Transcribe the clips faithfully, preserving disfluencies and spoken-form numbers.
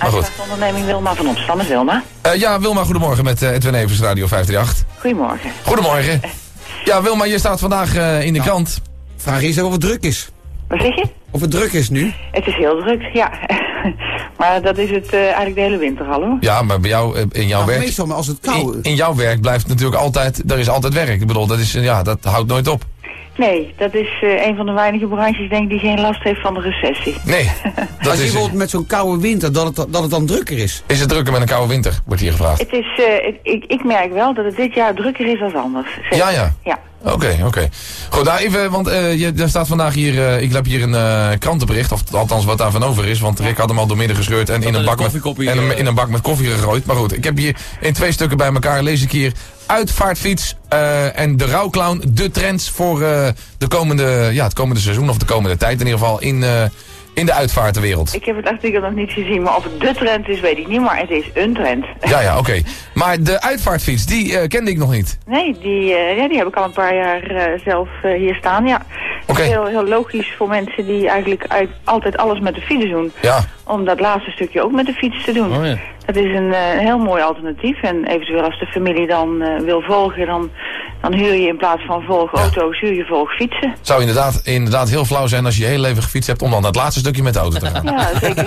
Maar goed. Onderneming Wilma van Opstam met Wilma. Uh, ja, Wilma, goedemorgen met uh, Edwin Evers, Radio vijf drie acht. Goedemorgen. Goedemorgen. Ja, Wilma, je staat vandaag uh, in de nou, krant. Vraag is of het druk is. Wat zeg je? Of het druk is nu? Het is heel druk, ja. Maar dat is het uh, eigenlijk de hele winter al, hoor. Ja, maar bij jou, uh, in jouw nou, werk... meestal, maar als het koud... In, in jouw werk blijft natuurlijk altijd... Er is altijd werk. Ik bedoel, dat, is, ja, dat houdt nooit op. Nee, dat is uh, een van de weinige branches, denk ik, die geen last heeft van de recessie. Nee. Dat als je is bijvoorbeeld met zo'n koude winter, dat het, dat het dan drukker is. Is het drukker met een koude winter, wordt hier gevraagd. Het is, uh, het, ik, ik merk wel dat het dit jaar drukker is dan anders. Zeker. Ja, ja. Ja. Oké, okay, oké. Okay. Goed, nou even, want uh, je, er staat vandaag hier, uh, ik heb hier een uh, krantenbericht, of althans wat daarvan over is, want Rick had hem al doormidden gescheurd en, in een, bak met, en uh, in een bak met koffie gegooid. Maar goed, ik heb hier in twee stukken bij elkaar, lees ik hier uitvaartfiets uh, en de rouwclown, de trends voor uh, de komende, ja, het komende seizoen, of de komende tijd in ieder geval, in... Uh, in de uitvaartenwereld. Ik heb het artikel nog niet gezien, maar of het de trend is, weet ik niet, maar het is een trend. Ja, ja, oké. Okay. Maar de uitvaartfiets, die uh, kende ik nog niet. Nee, die, uh, ja, die heb ik al een paar jaar uh, zelf uh, hier staan, ja. Okay. Heel, heel logisch voor mensen die eigenlijk uit, altijd alles met de fiets doen. Ja. Om dat laatste stukje ook met de fiets te doen. Oh, ja. Dat is een uh, heel mooi alternatief. En eventueel als de familie dan uh, wil volgen, dan, dan huur je in plaats van volgauto's, ja. huur je volgfietsen. Het zou inderdaad, inderdaad heel flauw zijn als je je hele leven gefietst hebt om dan dat laatste stukje met de auto te gaan. Ja, zeker.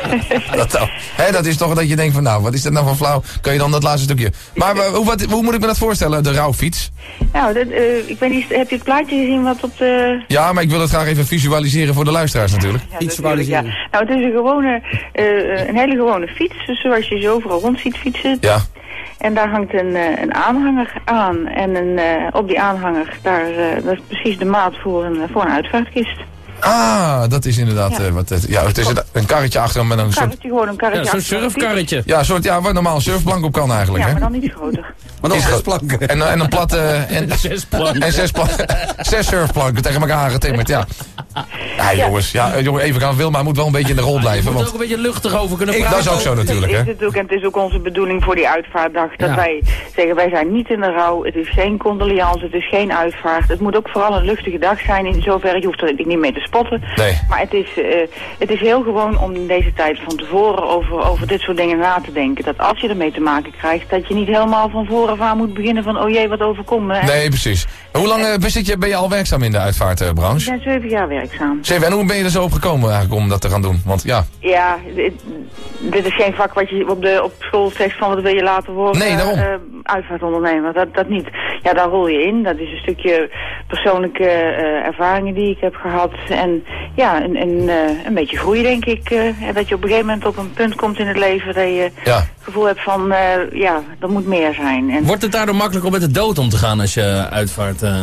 dat, hè, dat is toch dat je denkt van nou, wat is dat nou van flauw? Kan je dan dat laatste stukje... Maar uh, hoe, wat, hoe moet ik me dat voorstellen, de rouwfiets? Nou, dat, uh, ik weet niet, heb je het plaatje gezien wat op de... Ja, maar ik wil het graag even visualiseren voor de luisteraars natuurlijk. Ja, visualiseren. Ja. Nou, het is een gewone, uh, een hele gewone fiets, zoals je ze overal rond ziet fietsen. Ja. En daar hangt een, uh, een aanhanger aan. En een, uh, op die aanhanger, daar, uh, dat is precies de maat voor een, voor een uitvaartkist. Ah, dat is inderdaad... Ja, uh, wat, uh, ja het is een, een karretje achter hem met een, een karretje, soort... gewoon een karretje ja, zo'n surfkarretje. Ja, een soort, ja, waar normaal een surfplank op kan eigenlijk, ja, hè? maar dan iets groter. Maar dan zes planken. En, en een platte... Uh, en, zes planken. En zes, pla zes surfplanken tegen elkaar aangetimmerd, ja. Ja, jongens, ja, jongen, even gaan Wilma moet wel een beetje in de rol blijven. Je moet want er ook een beetje luchtig over kunnen praten. Dat is ook zo natuurlijk, hè? Het is, het, ook, en het is ook onze bedoeling voor die uitvaartdag. Dat ja. wij zeggen, wij zijn niet in de rouw. Het is geen condoleance, het is geen uitvaart. Het moet ook vooral een luchtige dag zijn. In zoverre, je hoeft er niet mee te spotten. Nee. Maar het is, uh, het is heel gewoon om in deze tijd van tevoren over, over dit soort dingen na te denken. Dat als je ermee te maken krijgt, dat je niet helemaal van vooraf aan moet beginnen van, oh jee, wat overkomt me. Nee, precies. Hoe lang uh, zit je, ben je al werkzaam in de uitvaartbranche? Ik ben zeven jaar werkzaam. Zeven, en hoe ben je er zo op gekomen eigenlijk om dat te gaan doen? Want ja... Ja, dit, dit is geen vak wat je op, de, op school zegt van wat wil je later worden. Nee, daarom. Uh, uitvaartondernemer, dat, dat niet. Ja, daar rol je in. Dat is een stukje persoonlijke uh, ervaringen die ik heb gehad. En ja, een, een, uh, een beetje groei denk ik. Uh, dat je op een gegeven moment op een punt komt in het leven dat je ja. het gevoel hebt van, uh, ja, er moet meer zijn. En wordt het daardoor makkelijk om met de dood om te gaan als je uitvaart... Uh...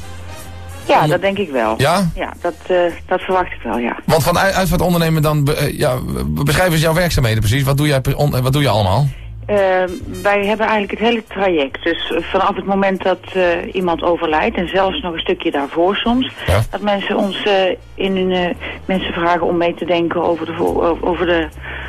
Ja, dat denk ik wel. Ja? Ja, dat, uh, dat verwacht ik wel, ja. Want van uitvaartondernemen dan, uh, ja, beschrijf eens jouw werkzaamheden precies. Wat doe jij, on, wat doe je allemaal? Uh, wij hebben eigenlijk het hele traject. Dus uh, vanaf het moment dat uh, iemand overlijdt, en zelfs nog een stukje daarvoor soms, ja. dat mensen ons uh, in hun, uh, mensen vragen om mee te denken over de, over de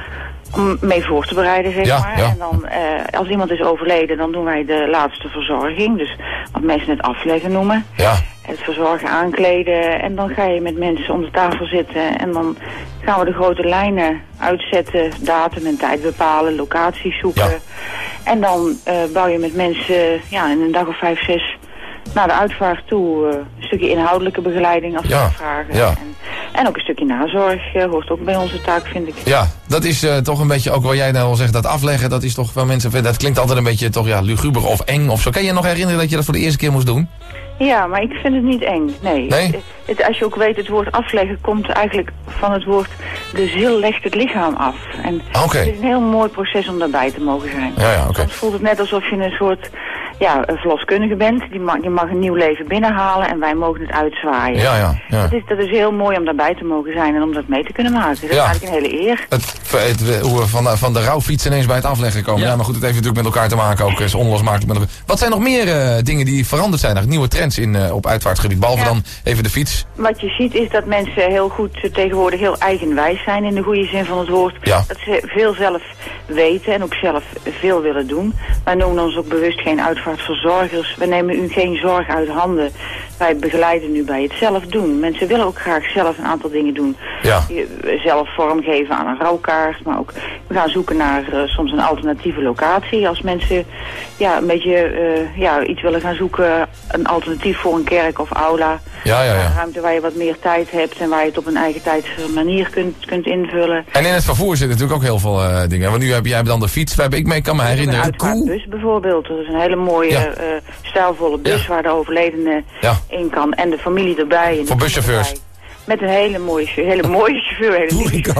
om mee voor te bereiden, zeg ja, maar. Ja. En dan, uh, als iemand is overleden, dan doen wij de laatste verzorging. Dus wat mensen het afleggen noemen. Ja. Het verzorgen, aankleden. En dan ga je met mensen om de tafel zitten. En dan gaan we de grote lijnen uitzetten. Datum en tijd bepalen. Locaties zoeken. Ja. En dan uh, bouw je met mensen ja, in een dag of vijf, zes naar de uitvaart toe. Uh, een stukje inhoudelijke begeleiding als ze ja. dat vragen. Ja. En, en ook een stukje nazorg uh, hoort ook bij onze taak, vind ik. Ja, dat is uh, toch een beetje, ook wat jij nou al zegt, dat afleggen, dat is toch wel mensen, dat klinkt altijd een beetje toch ja, luguber of eng of zo. Kan je je nog herinneren dat je dat voor de eerste keer moest doen? Ja, maar ik vind het niet eng, nee. Nee? Het, het, als je ook weet, het woord afleggen komt eigenlijk van het woord de ziel legt het lichaam af. En okay. Het is een heel mooi proces om daarbij te mogen zijn. Ja, ja, okay. Soms voelt het net alsof je een soort ja, een verloskundige bent. Die mag, je mag een nieuw leven binnenhalen en wij mogen het uitzwaaien. Ja, ja, ja. Dat is, dat is heel mooi om daarbij te mogen zijn en om dat mee te kunnen maken. Dat ja. is eigenlijk een hele eer. Het, het, hoe we van, van de rouwfiets ineens bij het afleggen komen. Ja. ja, maar goed, het heeft natuurlijk met elkaar te maken ook. Is onlosmakelijk met elkaar. Wat zijn nog meer uh, dingen die veranderd zijn? Nieuwe trends in, uh, op uitvaartgebied, behalve ja. dan even de fiets? Wat je ziet is dat mensen heel goed uh, tegenwoordig heel eigenwijs zijn in de goede zin van het woord. Ja. Dat ze veel zelf weten en ook zelf veel willen doen. Wij noemen ons ook bewust geen uitvaartverzorgers. We nemen u geen zorg uit handen. Wij begeleiden u bij het zelf doen. Mensen willen ook graag zelf een aantal dingen doen. Ja. Zelf vormgeven aan een rouwkaart, maar ook we gaan zoeken naar uh, soms een alternatieve locatie. Als mensen ja, een beetje uh, ja, iets willen gaan zoeken, een alternatief voor een kerk of aula. Ja, ja, ja. Een ruimte waar je wat meer tijd hebt en waar je het op een eigen tijds manier kunt, kunt invullen. En in het vervoer zitten natuurlijk ook heel veel uh, dingen. Want nu heb jij dan de fiets, waar ik mee kan me herinneren. Een uitvaartbus bijvoorbeeld. Dat is een hele mooie, ja. uh, stijlvolle bus ja. waar de overledene ja. in kan. En de familie erbij. En voor buschauffeurs. Met een hele mooie, hele mooie chauffeur. Hele Toerica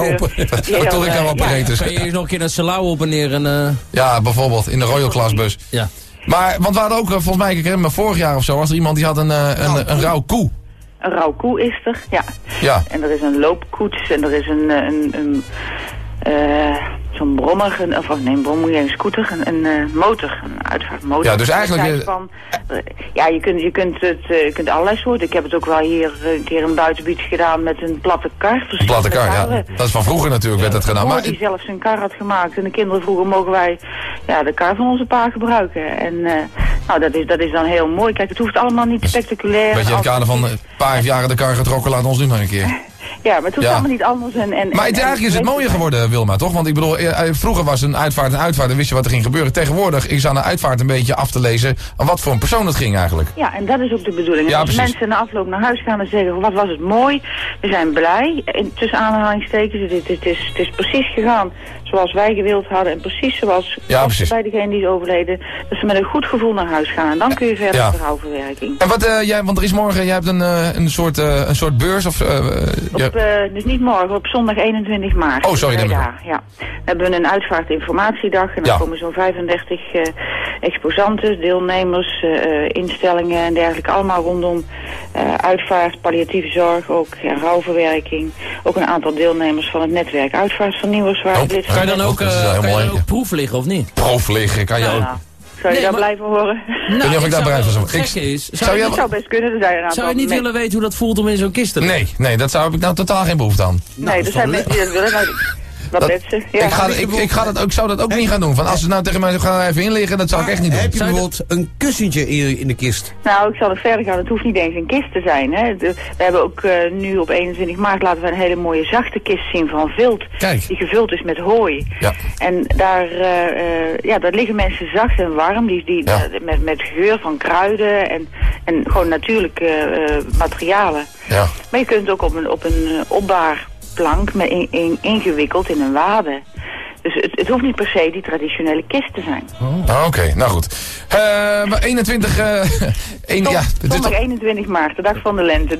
operators. Kan je nog een keer naar Salau op en neer? En, uh... Ja, bijvoorbeeld. In de Royal Class bus. Ja. Maar, want we hadden ook, volgens mij, ik herinner me vorig jaar of zo, was er iemand die had een, uh, een, een, een rauw koe. Een rauw koe is er, ja. Ja. En er is een loopkoets en er is een, een, een uh, zo'n brommer, een, of nee, een brommer, een scooter, een, een uh, motor, een uitvaartmotor. Ja, dus eigenlijk... Van, uh, ja, je kunt, je, kunt het, uh, je kunt allerlei soorten. Ik heb het ook wel hier uh, een keer een buitenbied gedaan met een platte kar. Een platte kar, ja. Dat is van vroeger natuurlijk, werd dat gedaan. Maar die zelf zijn kar had gemaakt en de kinderen vroegen, mogen wij ja, de kar van onze pa gebruiken. En uh, nou, dat is, dat is dan heel mooi. Kijk, het hoeft allemaal niet spectaculair. Weet je, in het kader van een paar jaren de kar getrokken, laat ons nu maar een keer. Ja, maar het hoeft ja. allemaal niet anders. En, en, maar het, en, eigenlijk is het mooier geworden, Wilma, toch? Want ik bedoel, vroeger was een uitvaart een uitvaart en wist je wat er ging gebeuren. Tegenwoordig is aan de uitvaart een beetje af te lezen aan wat voor een persoon het ging eigenlijk. Ja, en dat is ook de bedoeling. Ja, als precies. mensen na afloop naar huis gaan en zeggen, wat was het mooi, we zijn blij, in, tussen aanhalingstekens, het, het, is, het is precies gegaan zoals wij gewild hadden en precies zoals ja, precies. bij degene die is overleden, dat ze met een goed gevoel naar huis gaan. En dan kun je verder ja. met de rouwverwerking. En wat, uh, jij, want er is morgen, jij hebt een, uh, een, soort, uh, een soort beurs of... Uh, op, uh, dus niet morgen, op zondag eenentwintig maart. Oh, sorry. Ja, ja. We hebben een uitvaartinformatiedag en dan ja. komen zo'n vijfendertig uh, exposanten, deelnemers, uh, instellingen en dergelijke. Allemaal rondom uh, uitvaart, palliatieve zorg, ook ja, rouwverwerking. Ook een aantal deelnemers van het netwerk uitvaartvernieuwers. Waar oh, lid kan je dan ook, uh, kan je dan ook proef liggen of niet? Proef liggen, kan je nou, ook. Nou. Zou je nee, daar maar... blijven horen? Nou, weet niet of ik daar blijf van zo. Ik is. Zou, zou je dat zou best kunnen. Er zijn een zou je niet mee... willen weten hoe dat voelt om in zo'n kist te liggen? Nee, nee, dat zou heb ik nou totaal geen behoefte aan. Nee, nou, er zijn mensen die dat willen. Nou, wat dat, ze, ja. ik, ga, ik, ik, ga dat, ik zou dat ook hey, niet gaan doen. Van als ze nou tegen mij gaan even inliggen, dat zou ik echt niet doen. Heb je bijvoorbeeld een kussentje in, in de kist? Nou, ik zal nog verder gaan. Het hoeft niet eens een kist te zijn. Hè. De, we hebben ook uh, nu op eenentwintig maart laten we een hele mooie zachte kist zien van vilt. Kijk. Die gevuld is met hooi. Ja. En daar, uh, uh, ja, daar liggen mensen zacht en warm. Die, die, ja. uh, met, met geur van kruiden en, en gewoon natuurlijke uh, materialen. Ja. Maar je kunt het ook op een, op een uh, opbaar plank met in, in, ingewikkeld in een wade. Dus het, het hoeft niet per se die traditionele kist te zijn. Oh. Oké, okay, nou goed. Uh, maar eenentwintig... Uh, een, ja, Zondag eenentwintig maart, de dag van de lente.